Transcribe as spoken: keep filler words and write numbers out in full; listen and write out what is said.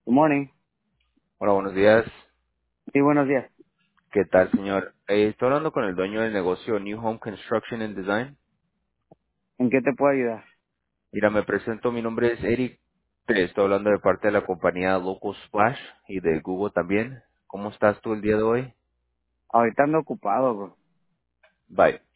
Good morning. Hola, buenos días. Sí, buenos días. ¿Qué tal, señor? Eh, estoy hablando con el dueño del negocio New Home Construction and Design. ¿En qué te puedo ayudar? Mira, me presento, mi nombre es Eric. Te estoy hablando de parte de la compañía Local Splash y de Google también. ¿Cómo estás tú el día de hoy? Ahorita ando ocupado, bro. Bye.